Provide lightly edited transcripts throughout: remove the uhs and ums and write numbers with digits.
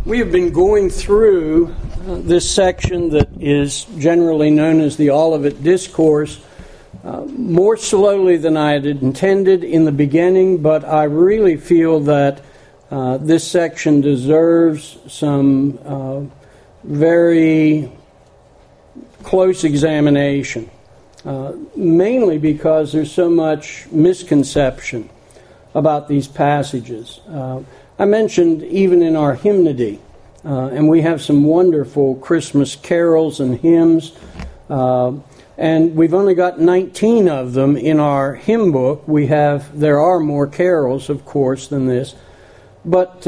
We have been going through this section that is generally known as the Olivet Discourse more slowly than I had intended in the beginning, but I really feel that this section deserves some very close examination, mainly because there's so much misconception about these passages. I mentioned even in our hymnody, and we have some wonderful Christmas carols and hymns, and we've only got 19 of them in our hymn book. There are more carols, of course, than this, but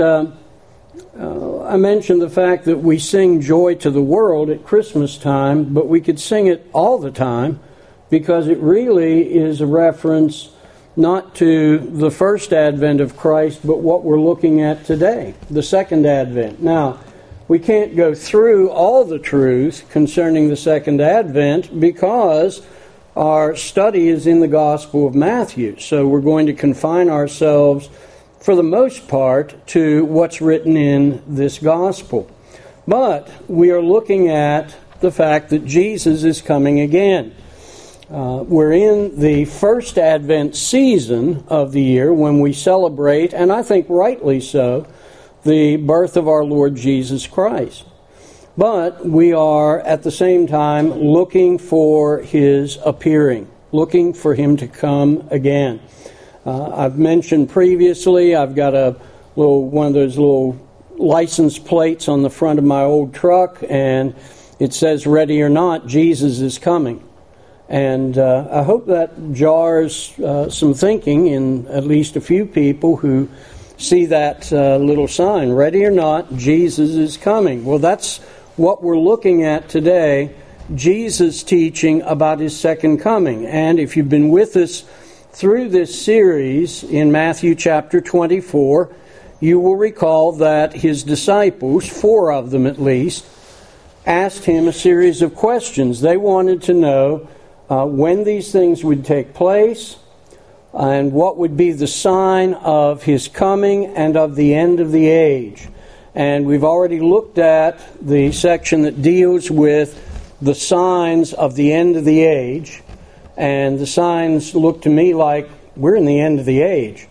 I mentioned the fact that we sing Joy to the World at Christmas time, but we could sing it all the time because it really is a reference not to the first advent of Christ, but what we're looking at today, the second advent. Now, we can't go through all the truth concerning the second advent because our study is in the Gospel of Matthew. So we're going to confine ourselves, for the most part, to what's written in this Gospel. But we are looking at the fact that Jesus is coming again. We're in the first Advent season of the year when we celebrate, and I think rightly so, the birth of our Lord Jesus Christ. But we are at the same time looking for His appearing, looking for Him to come again. I've mentioned previously, I've got one of those little license plates on the front of my old truck, and it says, "Ready or not, Jesus is coming." And I hope that jars some thinking in at least a few people who see that little sign, "Ready or not, Jesus is coming." Well, that's what we're looking at today, Jesus teaching about His second coming. And if you've been with us through this series in Matthew chapter 24, you will recall that His disciples, 4 of them at least, asked Him a series of questions. They wanted to know when these things would take place, and what would be the sign of His coming and of the end of the age. And we've already looked at the section that deals with the signs of the end of the age, and the signs look to me like we're in the end of the age.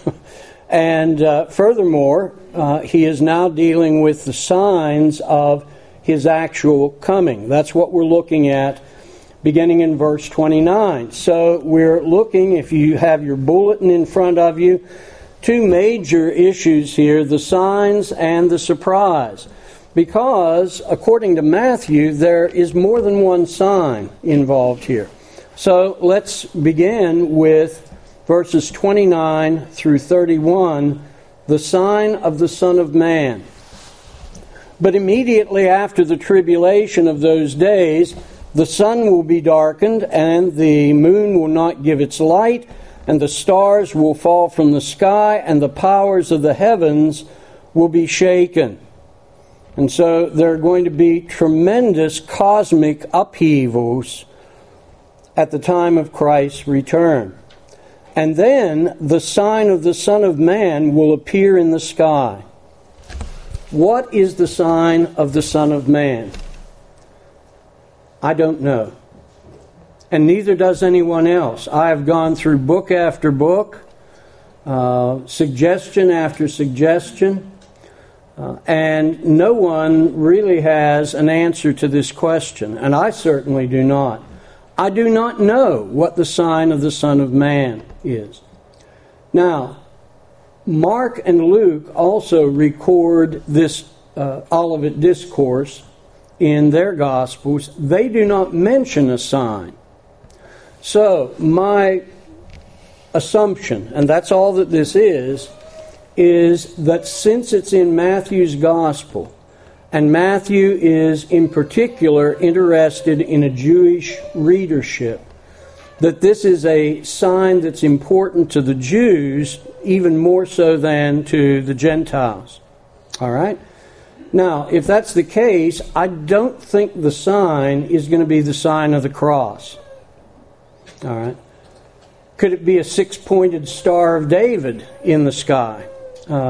And furthermore, He is now dealing with the signs of His actual coming. That's what we're looking at beginning in verse 29. So we're looking, if you have your bulletin in front of you, 2 major issues here, the signs and the surprise. Because, according to Matthew, there is more than one sign involved here. So let's begin with verses 29 through 31, the sign of the Son of Man. But immediately after the tribulation of those days, the sun will be darkened, and the moon will not give its light, and the stars will fall from the sky, and the powers of the heavens will be shaken. And so there are going to be tremendous cosmic upheavals at the time of Christ's return. And then the sign of the Son of Man will appear in the sky. What is the sign of the Son of Man? I don't know. And neither does anyone else. I have gone through book after book, suggestion after suggestion, and no one really has an answer to this question, and I certainly do not. I do not know what the sign of the Son of Man is. Now, Mark and Luke also record this Olivet Discourse in their Gospels. They do not mention a sign. So, my assumption, and that's all that this is that since it's in Matthew's Gospel, and Matthew is in particular interested in a Jewish readership, that this is a sign that's important to the Jews even more so than to the Gentiles. All right? Now, if that's the case, I don't think the sign is going to be the sign of the cross. All right? Could it be a 6-pointed Star of David in the sky?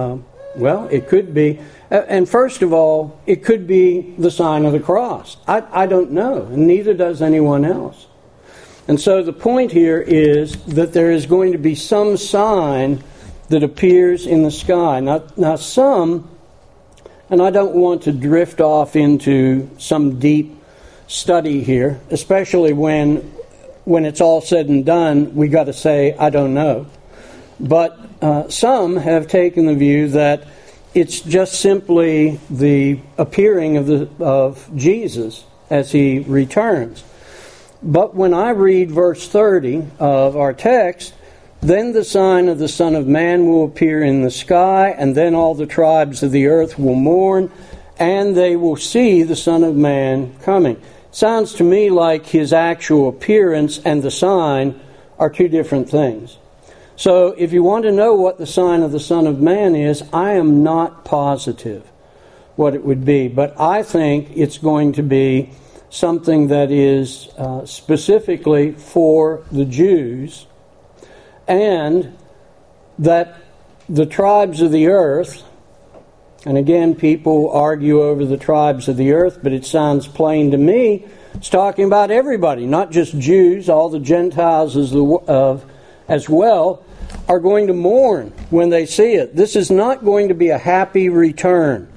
Well, it could be. And first of all, it could be the sign of the cross. I don't know, and neither does anyone else. And so the point here is that there is going to be some sign that appears in the sky. Now some, and I don't want to drift off into some deep study here, especially when it's all said and done, we got to say, I don't know. But some have taken the view that it's just simply the appearing of Jesus as he returns. But when I read verse 30 of our text, then the sign of the Son of Man will appear in the sky, and then all the tribes of the earth will mourn, and they will see the Son of Man coming. Sounds to me like his actual appearance and the sign are two different things. So if you want to know what the sign of the Son of Man is, I am not positive what it would be. But I think it's going to be something that is specifically for the Jews, and that the tribes of the earth, and again people argue over the tribes of the earth, but it sounds plain to me, it's talking about everybody, not just Jews, all the Gentiles as well, are going to mourn when they see it. This is not going to be a happy return.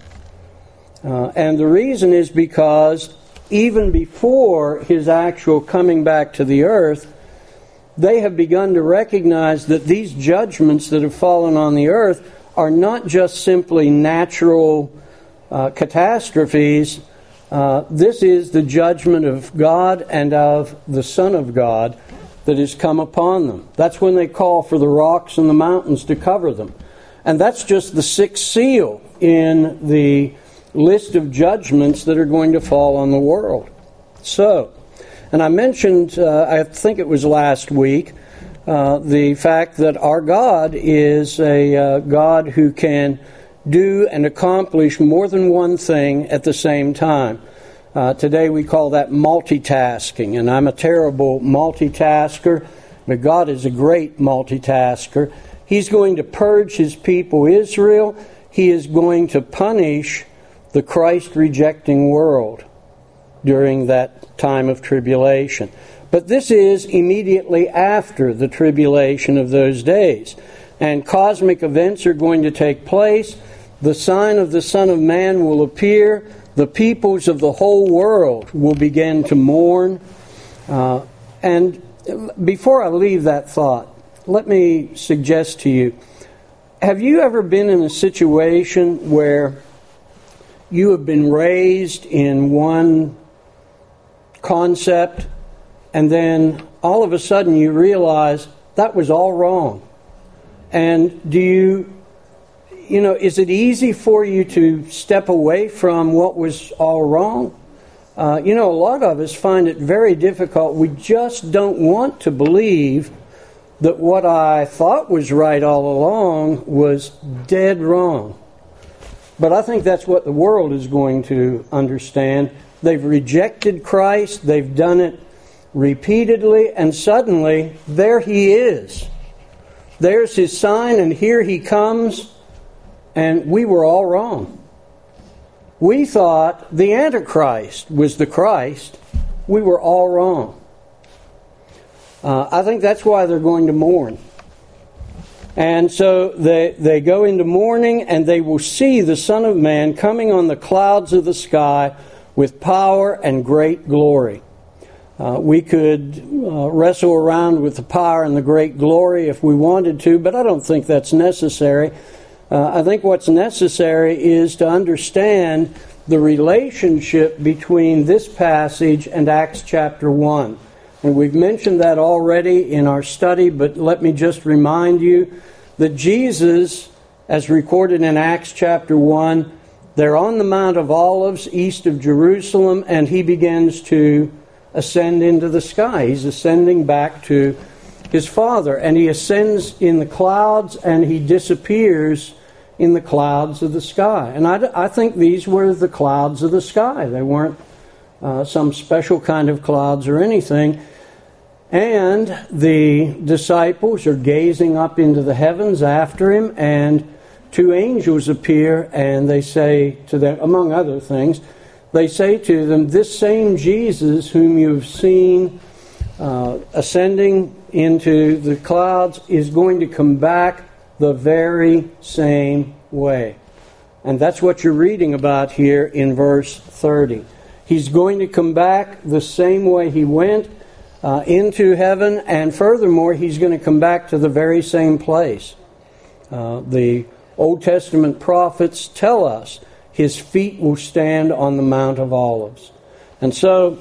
And the reason is because even before his actual coming back to the earth, they have begun to recognize that these judgments that have fallen on the earth are not just simply natural catastrophes. This is the judgment of God and of the Son of God that has come upon them. That's when they call for the rocks and the mountains to cover them. And that's just the sixth seal in the list of judgments that are going to fall on the world. So, and I mentioned, I think it was last week, the fact that our God is a God who can do and accomplish more than one thing at the same time. Today we call that multitasking, and I'm a terrible multitasker, but God is a great multitasker. He's going to purge his people Israel. He is going to punish the Christ-rejecting world during that time of tribulation. But this is immediately after the tribulation of those days. And cosmic events are going to take place. The sign of the Son of Man will appear. The peoples of the whole world will begin to mourn. And before I leave that thought, let me suggest to you, have you ever been in a situation where you have been raised in one concept, and then all of a sudden you realize that was all wrong? And is it easy for you to step away from what was all wrong? A lot of us find it very difficult. We just don't want to believe that what I thought was right all along was dead wrong. But I think that's what the world is going to understand. They've rejected Christ. They've done it repeatedly. And suddenly, there he is. There's his sign, and here he comes. And we were all wrong. We thought the Antichrist was the Christ. We were all wrong. I think that's why they're going to mourn. And so they go into mourning, and they will see the Son of Man coming on the clouds of the sky with power and great glory. We could wrestle around with the power and the great glory if we wanted to, but I don't think that's necessary. I think what's necessary is to understand the relationship between this passage and Acts chapter 1. And we've mentioned that already in our study, but let me just remind you that Jesus, as recorded in Acts chapter 1, they're on the Mount of Olives east of Jerusalem, and he begins to ascend into the sky. He's ascending back to his Father, and he ascends in the clouds, and he disappears in the clouds of the sky. And I think these were the clouds of the sky. They weren't some special kind of clouds or anything. And the disciples are gazing up into the heavens after him, and two angels appear, and they say to them, among other things, they say to them, this same Jesus whom you've seen ascending into the clouds is going to come back the very same way. And that's what you're reading about here in verse 30. He's going to come back the same way he went into heaven, and furthermore, he's going to come back to the very same place. The Old Testament prophets tell us his feet will stand on the Mount of Olives. And so,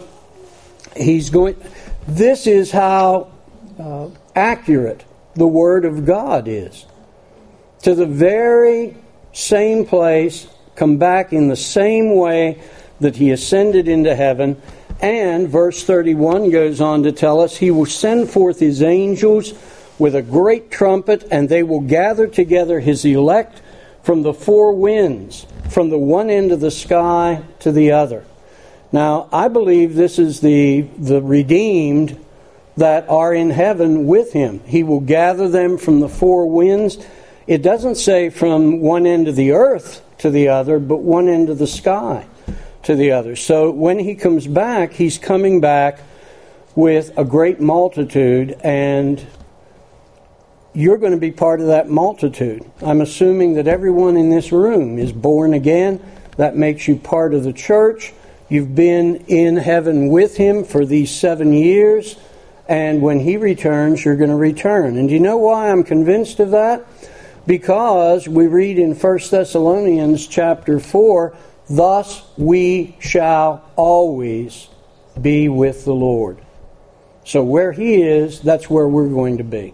this is how accurate the Word of God is. To the very same place, come back in the same way that he ascended into heaven. And verse 31 goes on to tell us, he will send forth his angels with a great trumpet, and they will gather together his elect from the four winds, from the one end of the sky to the other. Now, I believe this is the redeemed that are in heaven with him. He will gather them from the four winds. It doesn't say from one end of the earth to the other, but one end of the sky to the other. So when he comes back, he's coming back with a great multitude, and you're going to be part of that multitude. I'm assuming that everyone in this room is born again. That makes you part of the church. You've been in heaven with him for these 7 years, and when he returns, you're going to return. And do you know why I'm convinced of that? Because we read in 1 Thessalonians chapter 4, thus we shall always be with the Lord. So where he is, that's where we're going to be.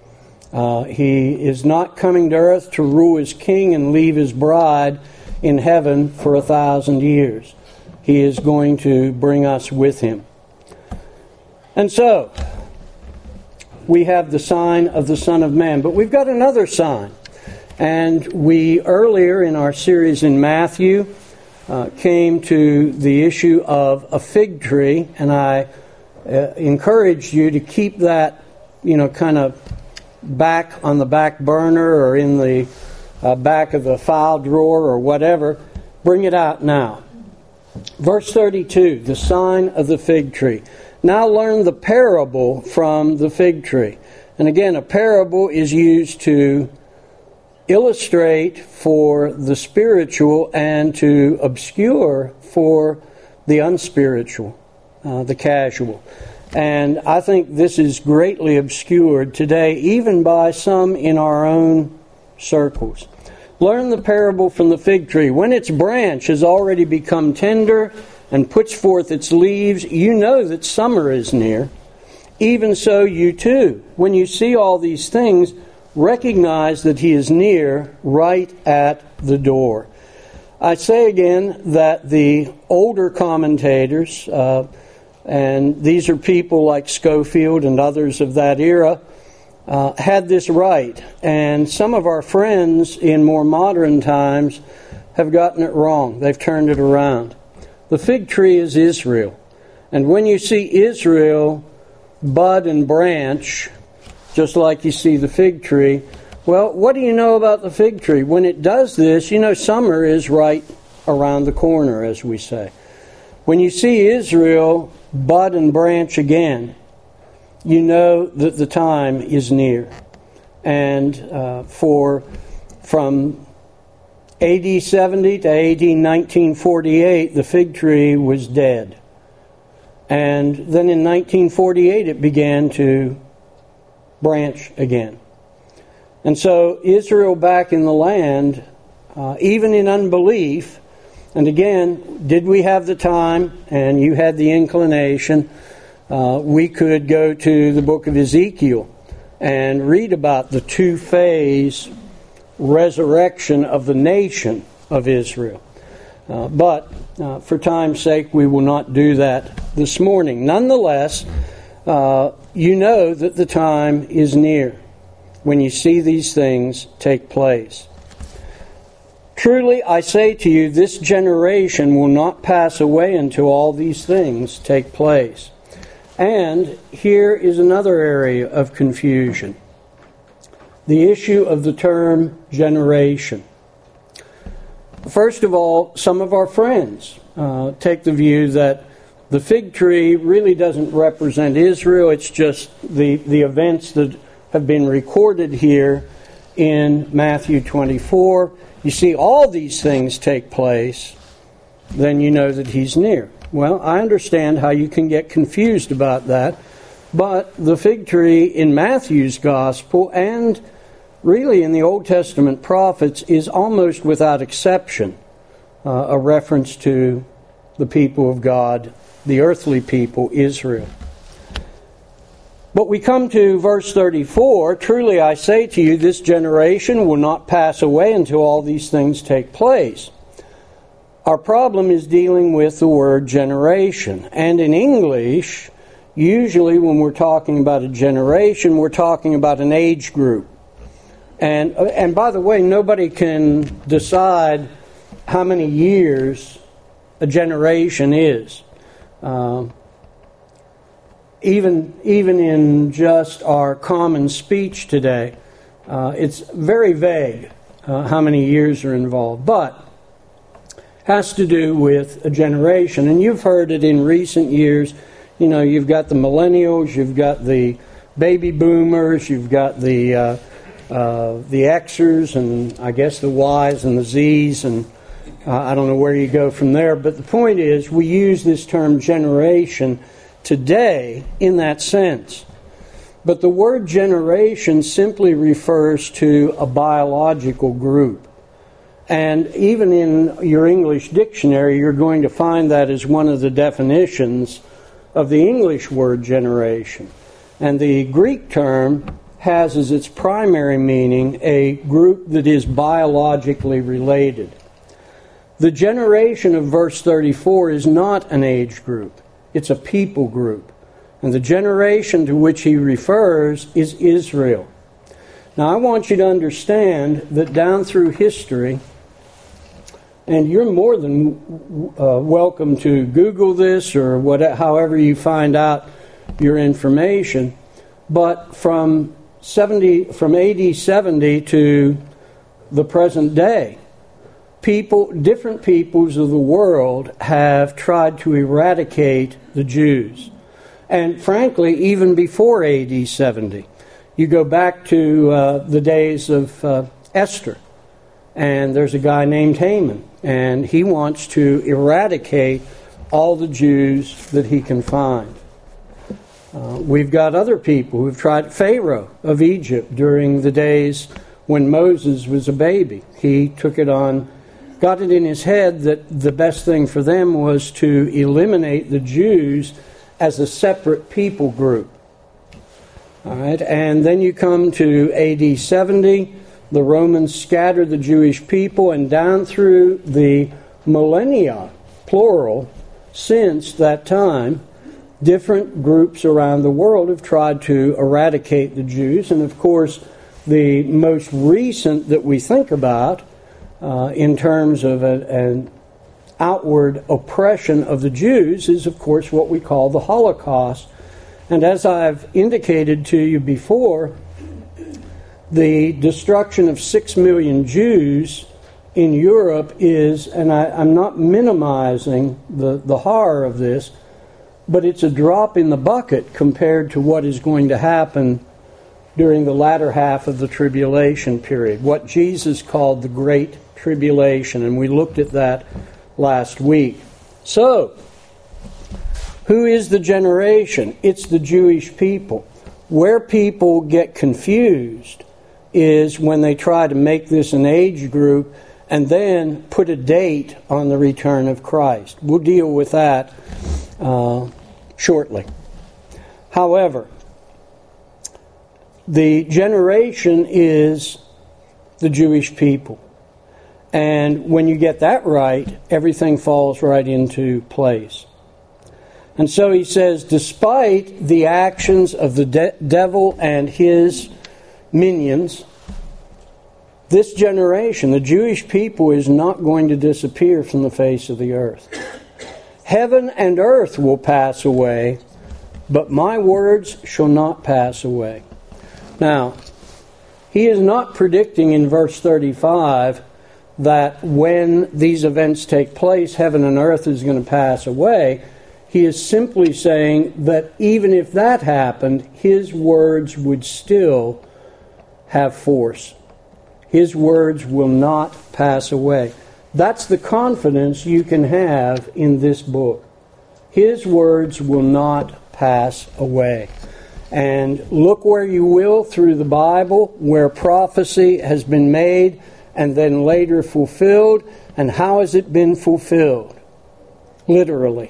He is not coming to earth to rule as king and leave his bride in heaven for 1,000 years. He is going to bring us with him. And so, we have the sign of the Son of Man. But we've got another sign. And we, earlier in our series in Matthew, came to the issue of a fig tree. And I encouraged you to keep that, kind of back on the back burner or in the back of the file drawer or whatever. Bring it out now. Verse 32, the sign of the fig tree. Now learn the parable from the fig tree. And again, a parable is used to illustrate for the spiritual and to obscure for the unspiritual, the casual. And I think this is greatly obscured today, even by some in our own circles. Learn the parable from the fig tree. When its branch has already become tender and puts forth its leaves, you know that summer is near. Even so, you too, when you see all these things, recognize that he is near, right at the door. I say again that the older commentators, and these are people like Schofield and others of that era, had this right. And some of our friends in more modern times have gotten it wrong. They've turned it around. The fig tree is Israel. And when you see Israel bud and branch, just like you see the fig tree, well, what do you know about the fig tree? When it does this, summer is right around the corner, as we say. When you see Israel bud and branch again, you know that the time is near. And from AD 70 to AD 1948, the fig tree was dead. And then in 1948, it began to branch again. And so Israel back in the land, even in unbelief, and again, did we have the time and you had the inclination, we could go to the book of Ezekiel and read about the two-phase resurrection of the nation of Israel. But for time's sake, we will not do that this morning. Nonetheless, you know that the time is near when you see these things take place. Truly, I say to you, this generation will not pass away until all these things take place. And here is another area of confusion. the issue of the term generation. First of all, some of our friends take the view that the fig tree really doesn't represent Israel. It's just the events that have been recorded here in Matthew 24. You see all these things take place, then you know that he's near. Well, I understand how you can get confused about that, but the fig tree in Matthew's gospel and really in the Old Testament prophets is almost without exception a reference to the people of God, the earthly people, Israel. But we come to verse 34, "Truly I say to you, this generation will not pass away until all these things take place." Our problem is dealing with the word generation. And in English, usually when we're talking about a generation, we're talking about an age group. And by the way, nobody can decide how many years a generation is. Even in just our common speech today, it's very vague how many years are involved, but has to do with a generation. And you've heard it in recent years. You know, you've got the millennials, you've got the baby boomers, you've got the Xers, and I guess the Ys and the Zs, and I don't know where you go from there. But the point is, we use this term generation today in that sense. But the word generation simply refers to a biological group. And even in your English dictionary, you're going to find that as one of the definitions of the English word generation. And the Greek term has as its primary meaning a group that is biologically related. The generation of verse 34 is not an age group. It's a people group. And the generation to which he refers is Israel. Now I want you to understand that down through history, and you're more than welcome to Google this or however you find out your information. But from AD 70 to the present day, different peoples of the world have tried to eradicate the Jews. And frankly, even before AD 70, you go back to the days of Esther. And there's a guy named Haman, and he wants to eradicate all the Jews that he can find. We've got other people who've tried. Pharaoh of Egypt during the days when Moses was a baby. He got it in his head that the best thing for them was to eliminate the Jews as a separate people group. All right, and then you come to AD 70. The Romans scattered the Jewish people, and down through the millennia, plural, since that time, different groups around the world have tried to eradicate the Jews. And of course, the most recent that we think about in terms of an outward oppression of the Jews is, of course, what we call the Holocaust. And as I've indicated to you before, the destruction of 6 million Jews in Europe is, and I'm not minimizing the horror of this, but it's a drop in the bucket compared to what is going to happen during the latter half of the tribulation period, what Jesus called the Great Tribulation, and we looked at that last week. So, who is the generation? It's the Jewish people. Where people get confused is when they try to make this an age group and then put a date on the return of Christ. We'll deal with that shortly. However, the generation is the Jewish people. And when you get that right, everything falls right into place. And so he says, despite the actions of the devil and his minions, this generation, the Jewish people, is not going to disappear from the face of the earth. Heaven and earth will pass away, but my words shall not pass away. Now, He is not predicting in verse 35 that when these events take place, heaven and earth is going to pass away. He is simply saying that even if that happened, his words would still have force. His words will not pass away. That's the confidence you can have in this book. His words will not pass away. And look where you will through the Bible, where prophecy has been made and then later fulfilled. And how has it been fulfilled? Literally.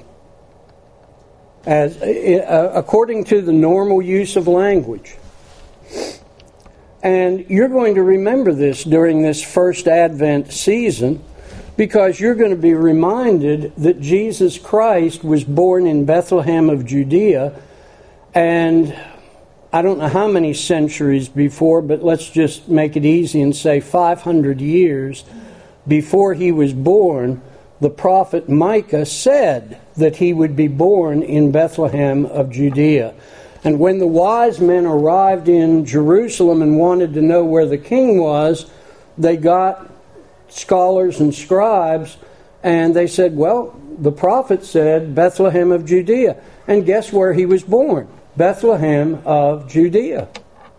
According to the normal use of language. And you're going to remember this during this first Advent season, because you're going to be reminded that Jesus Christ was born in Bethlehem of Judea, and I don't know how many centuries before, but let's just make it easy and say 500 years before he was born, the prophet Micah said that he would be born in Bethlehem of Judea. And when the wise men arrived in Jerusalem and wanted to know where the king was, they got scholars and scribes, and they said, well, the prophet said Bethlehem of Judea. And guess where he was born? Bethlehem of Judea.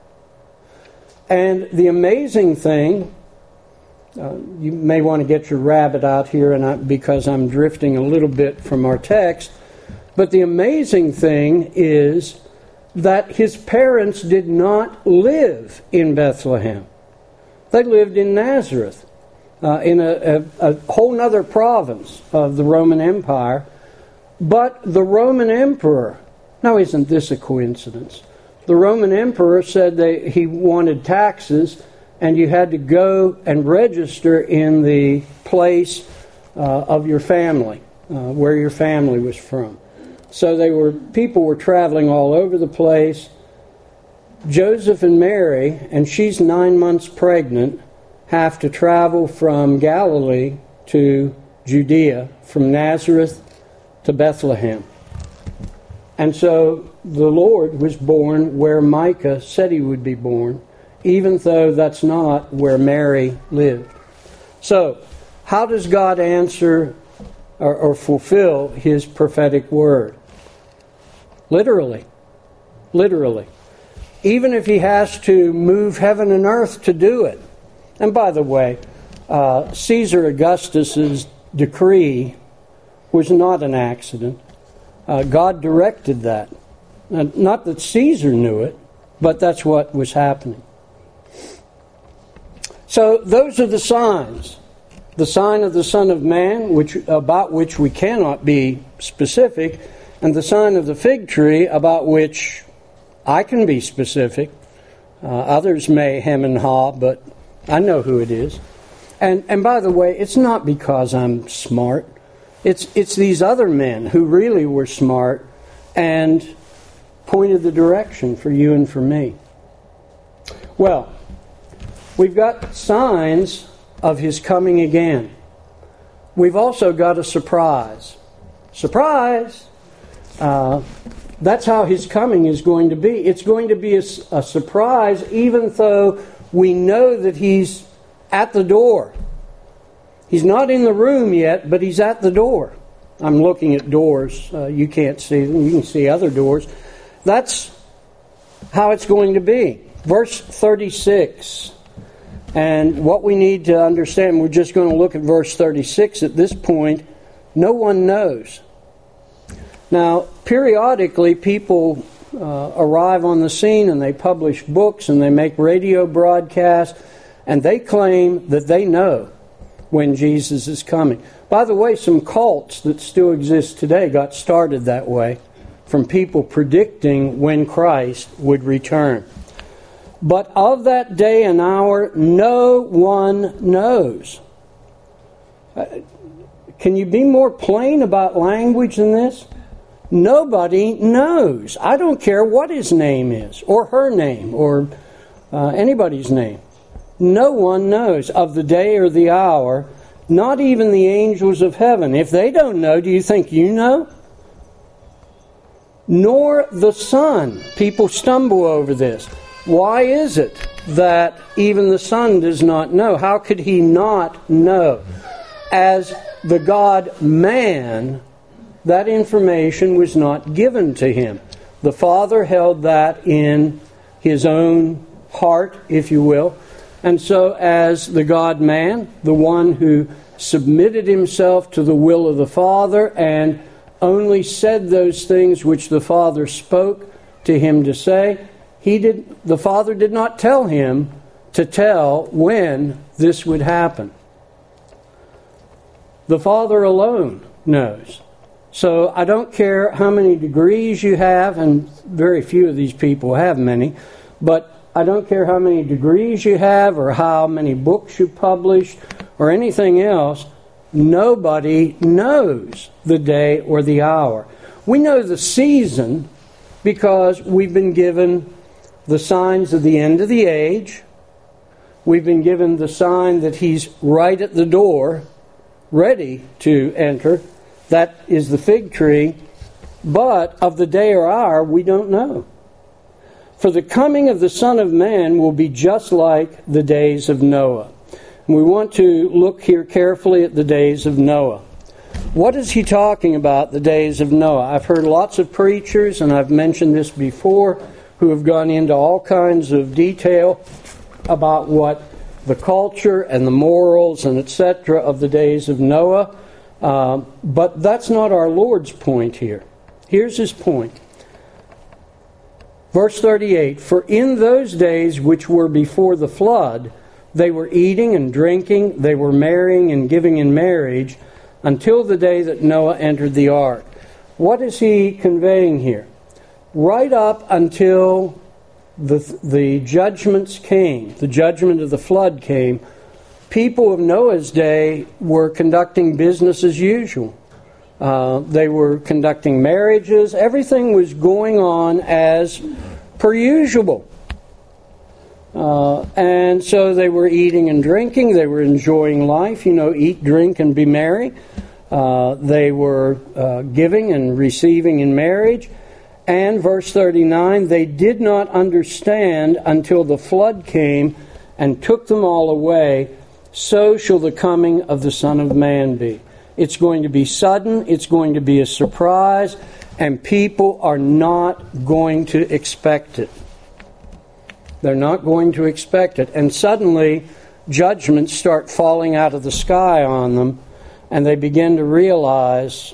And the amazing thing, you may want to get your rabbit out here because I'm drifting a little bit from our text, but the amazing thing is that his parents did not live in Bethlehem. They lived in Nazareth, in a whole other province of the Roman Empire. But the Roman emperor, now isn't this a coincidence? The Roman emperor said that he wanted taxes, and you had to go and register in the place of your family, where your family was from. So people were traveling all over the place. Joseph and Mary, and she's 9 months pregnant, have to travel from Galilee to Judea, from Nazareth to Bethlehem. And so the Lord was born where Micah said he would be born, even though that's not where Mary lived. So, how does God answer or fulfill his prophetic word? Literally. Literally. Even if he has to move heaven and earth to do it. And by the way, Caesar Augustus's decree was not an accident. God directed that. Not that Caesar knew it, but that's what was happening. So those are the signs. The sign of the Son of Man, about which we cannot be specific, and the sign of the fig tree, about which I can be specific. Others may hem and haw, but I know who it is. And by the way, it's not because I'm smart. It's these other men who really were smart and pointed the direction for you and for me. Well, we've got signs of his coming again. We've also got a surprise. Surprise! That's how his coming is going to be. It's going to be a surprise, even though we know that he's at the door. He's not in the room yet, but he's at the door. I'm looking at doors. You can't see them. You can see other doors. That's how it's going to be. Verse 36. And what we need to understand, we're just going to look at verse 36 at this point. No one knows. Now, periodically, people arrive on the scene and they publish books and they make radio broadcasts, and they claim that they know when Jesus is coming. By the way, some cults that still exist today got started that way, from people predicting when Christ would return. But of that day and hour, no one knows. Can you be more plain about language than this? Nobody knows. I don't care what his name is, or her name, or anybody's name. No one knows of the day or the hour, not even the angels of heaven. If they don't know, do you think you know? Nor the Son. People stumble over this. Why is it that even the Son does not know. How could he not know? As the God-man, that information was not given to him. The Father held that in his own heart, if you will. And so as the God-man, the one who submitted himself to the will of the Father and only said those things which the Father spoke to him to say, the Father did not tell him to tell when this would happen. The Father alone knows. So I don't care how many degrees you have, and very few of these people have many, but I don't care how many degrees you have or how many books you published or anything else, nobody knows the day or the hour. We know the season because we've been given the signs of the end of the age. We've been given the sign that he's right at the door, ready to enter. That is the fig tree. But of the day or hour, we don't know. For the coming of the Son of Man will be just like the days of Noah. And we want to look here carefully at the days of Noah. What is he talking about, the days of Noah? I've heard lots of preachers, and I've mentioned this before, who have gone into all kinds of detail about what the culture and the morals and etc. of the days of Noah. But that's not our Lord's point here. Here's his point. Verse 38, for in those days which were before the flood, they were eating and drinking, they were marrying and giving in marriage, until the day that Noah entered the ark. What is he conveying here? Right up until the judgments came, the judgment of the flood came, people of Noah's day were conducting business as usual. They were conducting marriages. Everything was going on as per usual. And so they were eating and drinking. They were enjoying life. Eat, drink, and be merry. They were giving and receiving in marriage. And verse 39, they did not understand until the flood came and took them all away. So shall the coming of the Son of Man be. It's going to be sudden. It's going to be a surprise. And people are not going to expect it. They're not going to expect it. And suddenly, judgments start falling out of the sky on them. And they begin to realize,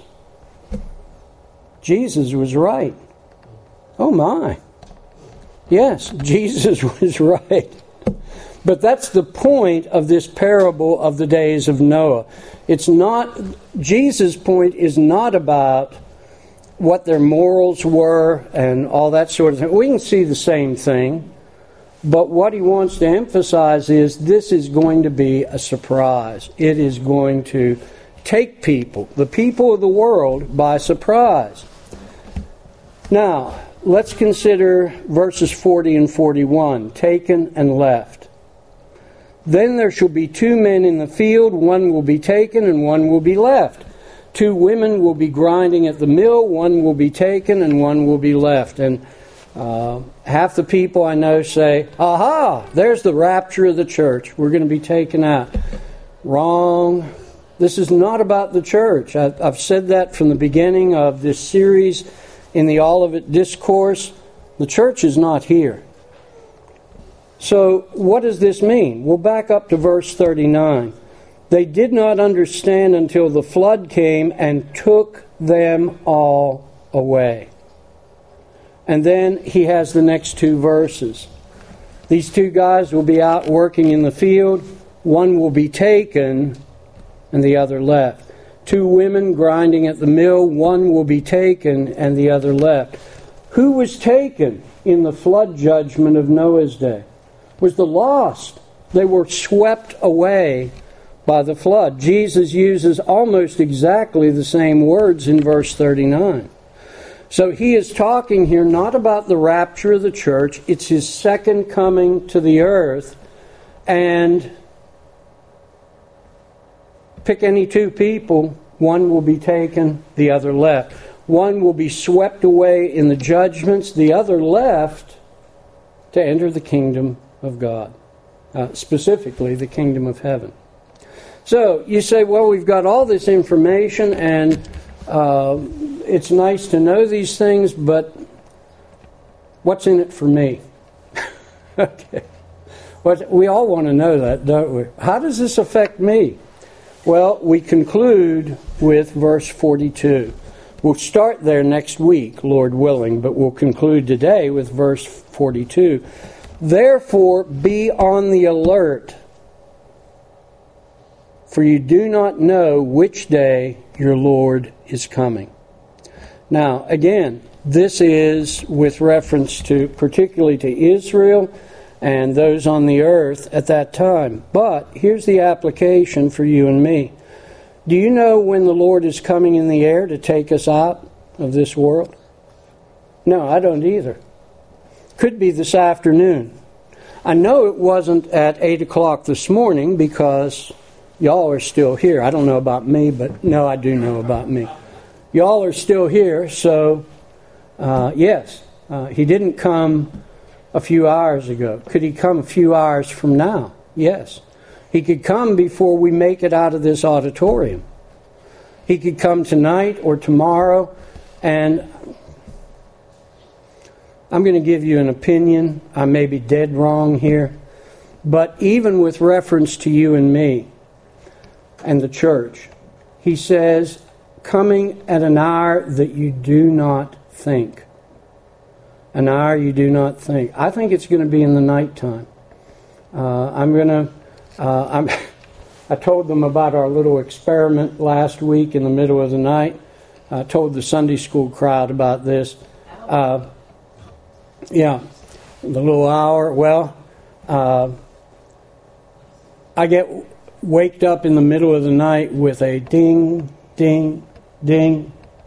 Jesus was right. Oh my. Yes, Jesus was right. But that's the point of this parable of the days of Noah. It's not, Jesus' point is not about what their morals were and all that sort of thing. We can see the same thing. But what he wants to emphasize is this is going to be a surprise. It is going to take people, the people of the world, by surprise. Now, let's consider verses 40 and 41, taken and left. Then there shall be 2 men in the field, one will be taken and one will be left. 2 women will be grinding at the mill, one will be taken and one will be left. And half the people I know say, aha, there's the rapture of the church. We're going to be taken out. Wrong. This is not about the church. I've said that from the beginning of this series in the Olivet Discourse. The church is not here. So what does this mean? We'll back up to verse 39. They did not understand until the flood came and took them all away. And then he has the next 2 verses. These 2 guys will be out working in the field. One will be taken and the other left. 2 women grinding at the mill. One will be taken and the other left. Who was taken in the flood judgment of Noah's day? Was the lost. They were swept away by the flood. Jesus uses almost exactly the same words in verse 39. So he is talking here not about the rapture of the church. It's his second coming to the earth. And pick any 2 people, one will be taken, the other left. One will be swept away in the judgments, the other left to enter the kingdom of God, specifically the kingdom of heaven. So you say, well, we've got all this information, and it's nice to know these things, but what's in it for me? Okay. We all want to know that, don't we? How does this affect me? Well, we conclude with verse 42. We'll start there next week, Lord willing, but we'll conclude today with verse 42. Therefore, be on the alert, for you do not know which day your Lord is coming. Now, again, this is with reference to, particularly to Israel and those on the earth at that time. But here's the application for you and me. Do you know when the Lord is coming in the air to take us out of this world? No, I don't either. Could be this afternoon. I know it wasn't at 8 o'clock this morning because y'all are still here. I don't know about me, but no, I do know about me. Y'all are still here, so yes, he didn't come a few hours ago. Could he come a few hours from now? Yes. He could come before we make it out of this auditorium. He could come tonight or tomorrow, and I'm going to give you an opinion. I may be dead wrong here, but even with reference to you and me and the church, he says, coming at an hour that you do not think. An hour you do not think. I think it's going to be in the nighttime. I told them about our little experiment last week in the middle of the night. I told the Sunday school crowd about this. Yeah, the little hour. Well, I get waked up in the middle of the night with a ding, ding, ding.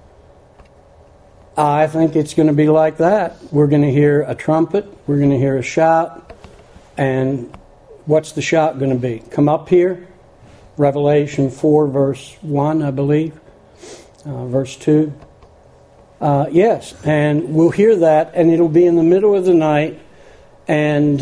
I think it's going to be like that. We're going to hear a trumpet. We're going to hear a shout. And what's the shout going to be? Come up here. Revelation 4, verse 1, I believe. Verse 2. Yes, and we'll hear that, and it'll be in the middle of the night, and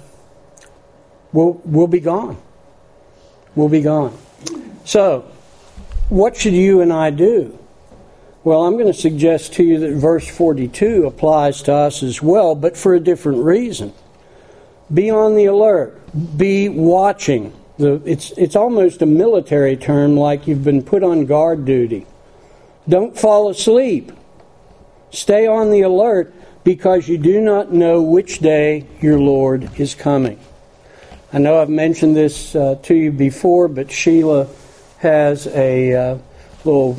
we'll be gone. We'll be gone. So, what should you and I do? Well, I'm going to suggest to you that verse 42 applies to us as well, but for a different reason. Be on the alert. Be watching. It's almost a military term, like you've been put on guard duty. Don't fall asleep. Stay on the alert, because you do not know which day your Lord is coming. I know I've mentioned this to you before, but Sheila has a little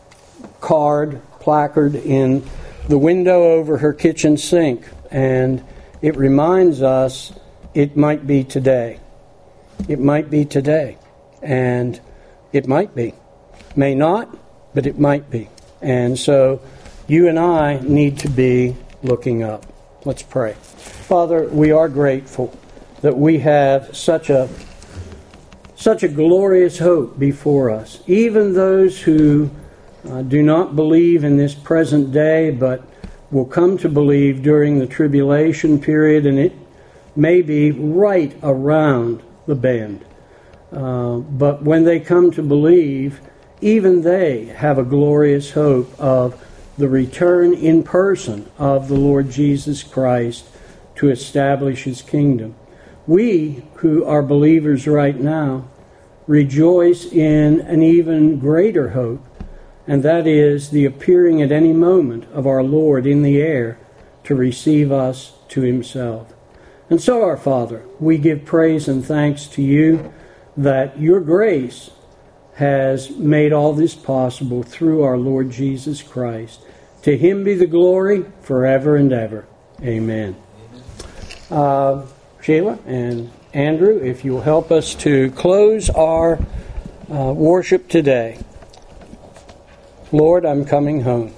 placard in the window over her kitchen sink, and it reminds us it might be today. It might be today, and it might be. May not, but it might be. And so you and I need to be looking up. Let's pray. Father, we are grateful that we have such a glorious hope before us. Even those who do not believe in this present day, but will come to believe during the tribulation period, and it may be right around the bend. But when they come to believe, even they have a glorious hope of the return in person of the Lord Jesus Christ to establish His kingdom. We, who are believers right now, rejoice in an even greater hope, and that is the appearing at any moment of our Lord in the air to receive us to Himself. And so, our Father, we give praise and thanks to You that Your grace has made all this possible through our Lord Jesus Christ. To Him be the glory forever and ever. Amen. Sheila and Andrew, if you'll help us to close our worship today. Lord, I'm coming home.